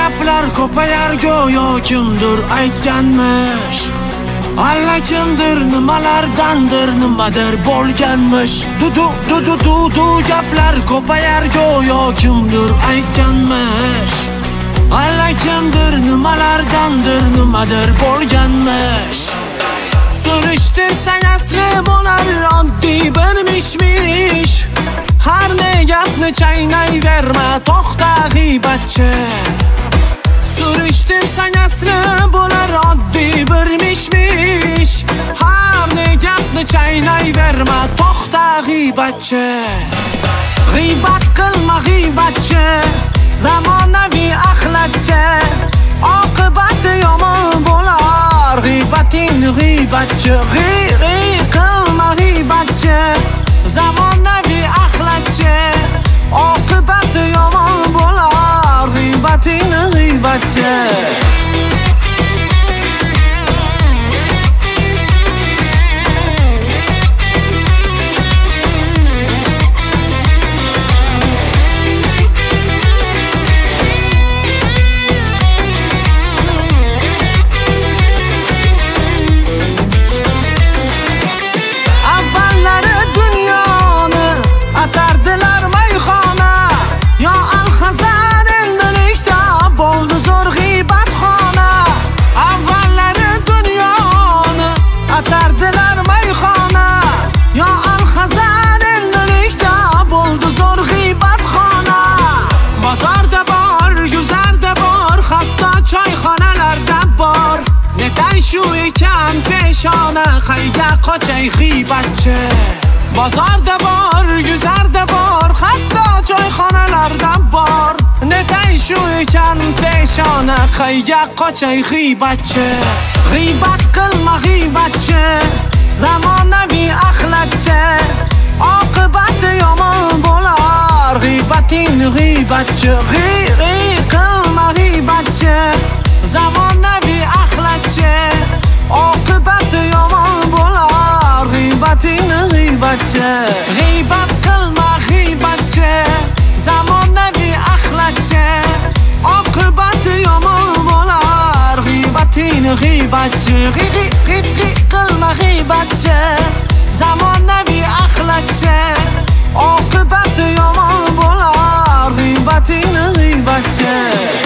gaplar ko'payar go'yo kimdir aytganmish. Allakimdir nimalardandir nimadir bo'lganmish. Du gaplar ko'payar go'yo kimdir aytganmish. Allakimdir nimalardandir nimadir bo'lganmish. Surishtirsang asli bo'lar oddiy bir mish-mish. Har ne gapni chaynayverma, to'xta g'iybatchi. Surishtirsang asli bo'lar oddiy bir mish-mish. Har ne gapni chaynayverma, to'xta g'iybatchi. G'iybat qilma g'iybatchi, zamonaviy axlatchi. Oqibati yomon bo'lar g'iybating g'iybatchi. Qilma g'iybatchi, zamonaviy axlatchi. Oqibati yomon bo'lar g'iybating g'iybatchi. Shu ekan peshona qayga qochay g'iybatchi. Bozorda bor, guzarda bor, hatto choyxonalarda bor. Netay shu ekan peshona qayga qochay g'iybatchi. G'iybat qilma g'iybatchi, zamonaviy axlatchi. Oqibati yomon bo'lar g'iybating g'iybatchi. Qilma g'iybatchi, zamonaviy axlatchi. Oqibati yomon bo'lar g'iybating g'iybatchi. G'iybat qilma g'iybatchi, zamonaviy axlatchi. Oqibati yomon bo'lar g'iybating g'iybatchi. Qilma g'iybatchi, zamonaviy axlatchi. Oqibati yomon bo'lar g'iybating g'iybatchi.